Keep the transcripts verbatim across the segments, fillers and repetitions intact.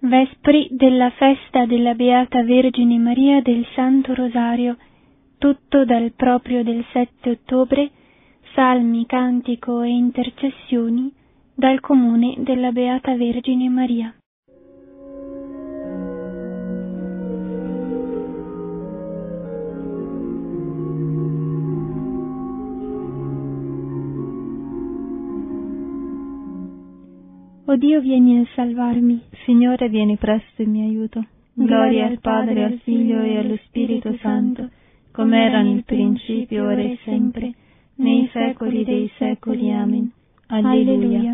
Vespri della festa della Beata Vergine Maria del Santo Rosario, tutto dal proprio del sette ottobre, salmi, cantico e intercessioni dal comune della Beata Vergine Maria. O Dio, vieni a salvarmi. Signore, vieni presto in mio aiuto. Gloria al Padre, al Figlio e allo Spirito Santo, come era nel principio, ora e sempre, nei secoli dei secoli. Amen. Alleluia.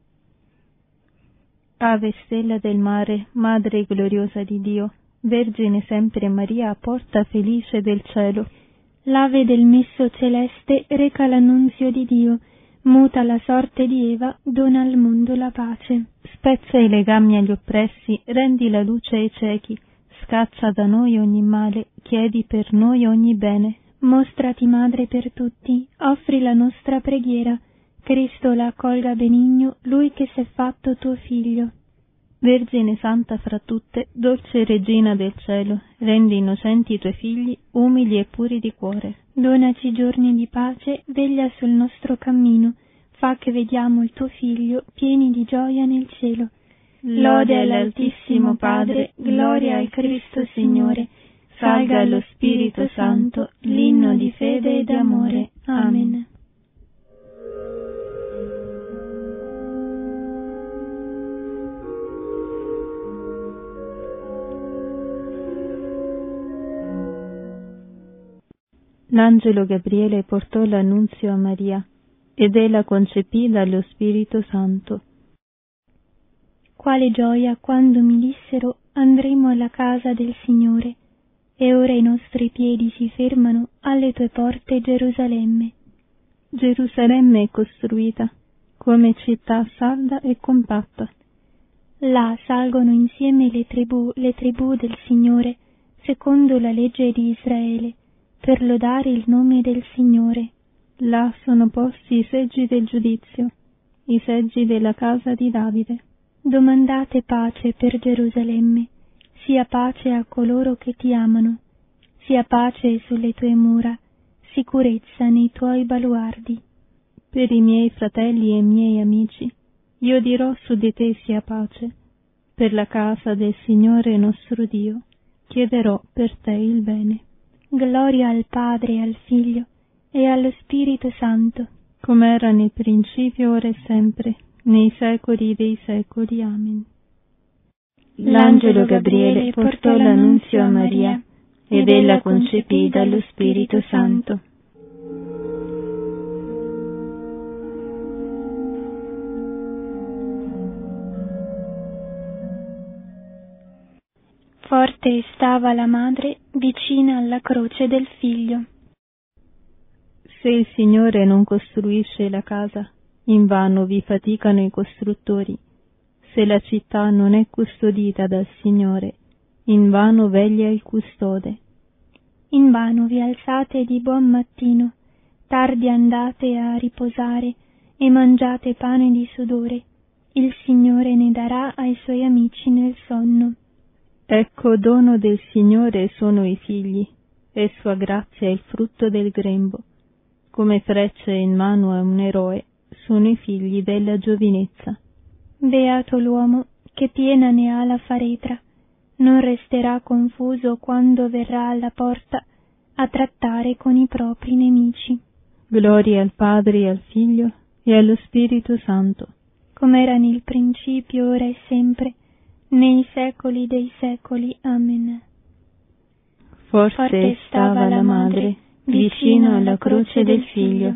Ave stella del mare, Madre gloriosa di Dio, Vergine sempre Maria, porta felice del cielo. L'ave del messo celeste reca l'annunzio di Dio, muta la sorte di Eva, dona al mondo la pace. Spezza i legami agli oppressi, rendi la luce ai ciechi, scaccia da noi ogni male, chiedi per noi ogni bene. Mostrati madre per tutti, offri la nostra preghiera, Cristo la accolga benigno, Lui che s'è fatto tuo Figlio. Vergine santa fra tutte, dolce Regina del cielo, rendi innocenti i tuoi figli, umili e puri di cuore. Donaci giorni di pace, veglia sul nostro cammino, fa che vediamo il tuo Figlio, pieni di gioia nel cielo. Lode all'Altissimo Padre, gloria al Cristo Signore, salga allo Spirito Santo, l'inno di fede e d'amore. Amen. L'angelo Gabriele portò l'annunzio a Maria, ed ella concepì dallo Spirito Santo. Quale gioia quando mi dissero: andremo alla casa del Signore, e ora i nostri piedi si fermano alle tue porte, Gerusalemme. Gerusalemme è costruita come città salda e compatta. Là salgono insieme le tribù, le tribù del Signore, secondo la legge di Israele, per lodare il nome del Signore. Là sono posti i seggi del giudizio, i seggi della casa di Davide. Domandate pace per Gerusalemme, sia pace a coloro che ti amano, sia pace sulle tue mura, sicurezza nei tuoi baluardi. Per i miei fratelli e i miei amici, io dirò su di te sia pace. Per la casa del Signore nostro Dio, chiederò per te il bene. Gloria al Padre e al Figlio e allo Spirito Santo, come era nel principio, ora e sempre, nei secoli dei secoli. Amen. L'angelo Gabriele portò l'annunzio a Maria, ed ella concepì dallo Spirito Santo. Forte stava la madre vicina alla croce del figlio. Se il Signore non costruisce la casa, invano vi faticano i costruttori. Se la città non è custodita dal Signore, invano veglia il custode. Invano vi alzate di buon mattino, tardi andate a riposare e mangiate pane di sudore. Il Signore ne darà ai suoi amici nel sonno. Ecco, dono del Signore sono i figli, e sua grazia è il frutto del grembo. Come frecce in mano a un eroe sono i figli della giovinezza. Beato l'uomo che piena ne ha la faretra, non resterà confuso quando verrà alla porta a trattare con i propri nemici. Gloria al Padre e al Figlio e allo Spirito Santo, come era nel principio, ora e sempre, nei secoli dei secoli. Amen. Forte, Forte stava la madre vicino alla croce del figlio.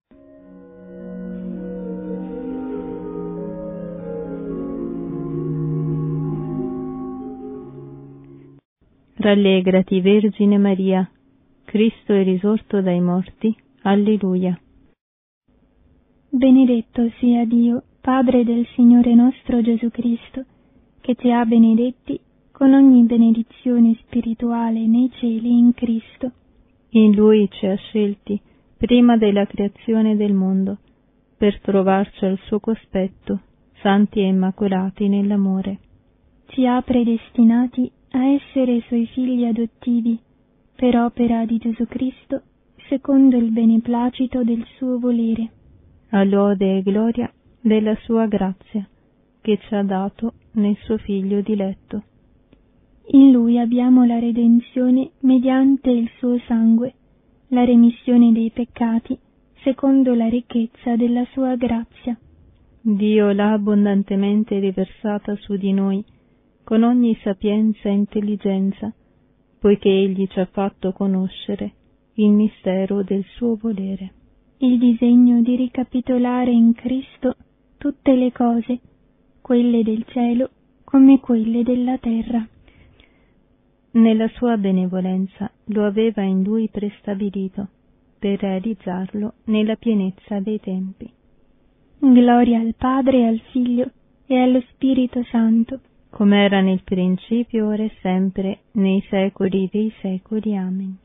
Rallegrati, Vergine Maria, Cristo è risorto dai morti. Alleluia. Benedetto sia Dio, Padre del Signore nostro Gesù Cristo, che ci ha benedetti con ogni benedizione spirituale nei cieli in Cristo. In Lui ci ha scelti prima della creazione del mondo, per trovarci al suo cospetto, santi e immacolati nell'amore. ci ha predestinati a essere Suoi figli adottivi, per opera di Gesù Cristo, secondo il beneplacito del Suo volere. A lode e gloria della Sua grazia, che ci ha dato nel Suo Figlio diletto. In Lui abbiamo la redenzione mediante il Suo sangue, la remissione dei peccati, secondo la ricchezza della Sua grazia. Dio l'ha abbondantemente riversata su di noi, con ogni sapienza e intelligenza, poiché Egli ci ha fatto conoscere il mistero del Suo volere. Il disegno di ricapitolare in Cristo tutte le cose, quelle del cielo come quelle della terra. Nella Sua benevolenza lo aveva in Lui prestabilito, per realizzarlo nella pienezza dei tempi. Gloria al Padre e al Figlio e allo Spirito Santo, come era nel principio, ora e sempre, nei secoli dei secoli. Amen.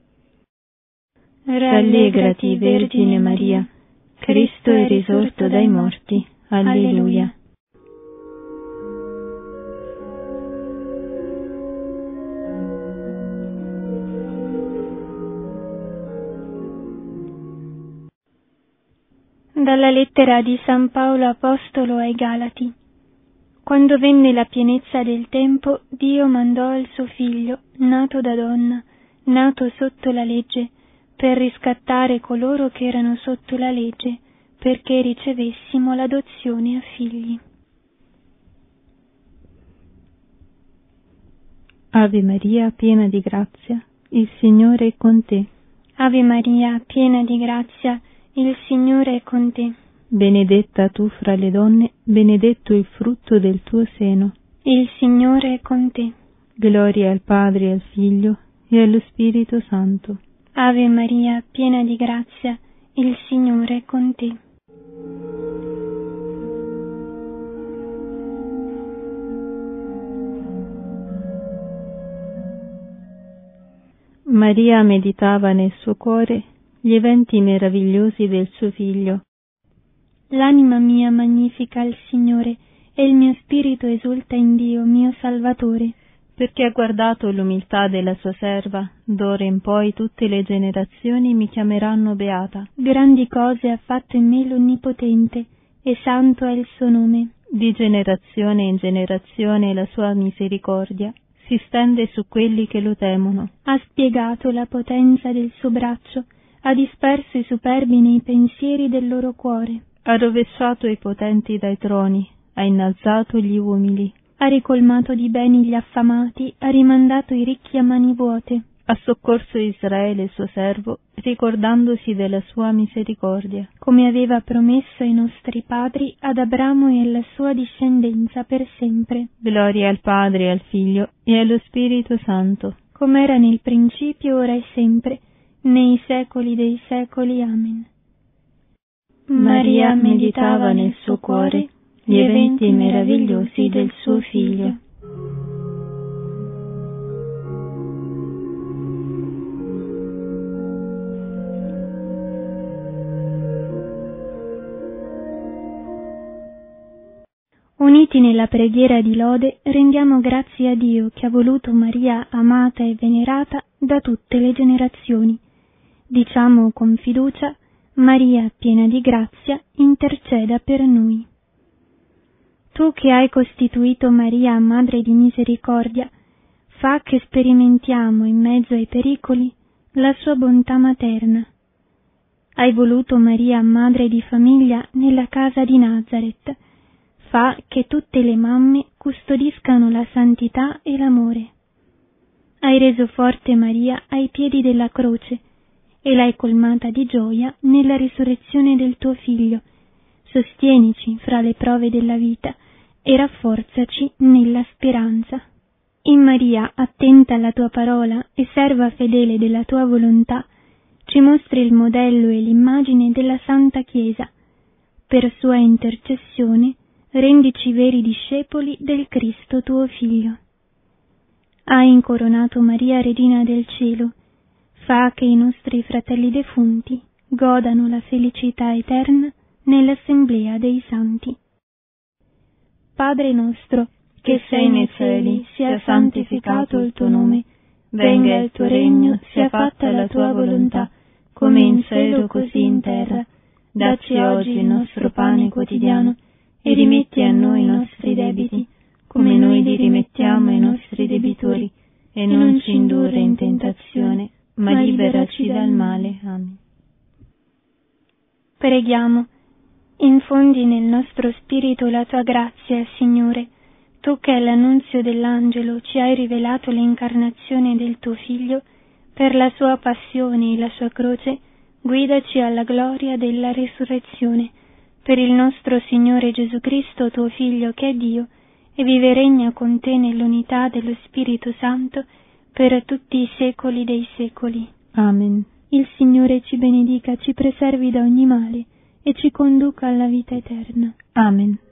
Rallegrati, Vergine Maria, Cristo è risorto dai morti. Alleluia. Dalla lettera di San Paolo Apostolo ai Galati. Quando venne la pienezza del tempo, Dio mandò il suo Figlio, nato da donna, nato sotto la legge, per riscattare coloro che erano sotto la legge, perché ricevessimo l'adozione a figli. Ave Maria, piena di grazia, il Signore è con te. Ave Maria, piena di grazia, il Signore è con te. Benedetta tu fra le donne, benedetto il frutto del tuo seno. Il Signore è con te. Gloria al Padre e al Figlio e allo Spirito Santo. Ave Maria, piena di grazia, il Signore è con te. Maria meditava nel suo cuore gli eventi meravigliosi del suo Figlio. L'anima mia magnifica il Signore, e il mio spirito esulta in Dio, mio Salvatore, perché ha guardato l'umiltà della sua serva. D'ora in poi tutte le generazioni mi chiameranno beata. Grandi cose ha fatto in me l'Onnipotente, e santo è il suo nome. Di generazione in generazione la sua misericordia si stende su quelli che lo temono. Ha spiegato la potenza del suo braccio, ha disperso i superbi nei pensieri del loro cuore. Ha rovesciato i potenti dai troni, ha innalzato gli umili. Ha ricolmato di beni gli affamati, ha rimandato i ricchi a mani vuote. Ha soccorso Israele, suo servo, ricordandosi della sua misericordia. Come aveva promesso ai nostri padri, ad Abramo e alla sua discendenza per sempre. Gloria al Padre, al Figlio e allo Spirito Santo. Come era nel principio, ora e sempre, nei secoli dei secoli. Amen. Maria meditava nel suo cuore gli eventi meravigliosi del suo Figlio. Uniti nella preghiera di lode, rendiamo grazie a Dio che ha voluto Maria amata e venerata da tutte le generazioni. Diciamo con fiducia: Maria, piena di grazia, interceda per noi. Tu che hai costituito Maria Madre di misericordia, fa che sperimentiamo in mezzo ai pericoli la sua bontà materna. Hai voluto Maria Madre di famiglia nella casa di Nazaret, fa che tutte le mamme custodiscano la santità e l'amore. Hai reso forte Maria ai piedi della croce, e l'hai colmata di gioia nella risurrezione del tuo Figlio. Sostienici fra le prove della vita e rafforzaci nella speranza. In Maria, attenta alla tua parola e serva fedele della tua volontà, ci mostri il modello e l'immagine della Santa Chiesa. Per sua intercessione, rendici veri discepoli del Cristo tuo Figlio. Hai incoronato Maria, Regina del Cielo, fa che i nostri fratelli defunti godano la felicità eterna nell'assemblea dei santi. Padre nostro, che sei nei cieli, santificato il tuo nome, venga il tuo regno, sia fatta la tua volontà, come in cielo così in terra. Dacci oggi il nostro pane quotidiano e rimetti a noi i nostri debiti, come noi li rimettiamo ai nostri debitori, e non ci indurre in tentazione, ma liberaci dal male. Amen. Preghiamo. Infondi nel nostro spirito la tua grazia, Signore. Tu che all'annunzio dell'angelo ci hai rivelato l'incarnazione del tuo Figlio, per la sua passione e la sua croce, guidaci alla gloria della risurrezione. Per il nostro Signore Gesù Cristo, tuo Figlio, che è Dio, e vive e regna con te nell'unità dello Spirito Santo, per tutti i secoli dei secoli. Amen. Il Signore ci benedica, ci preservi da ogni male, e ci conduca alla vita eterna. Amen.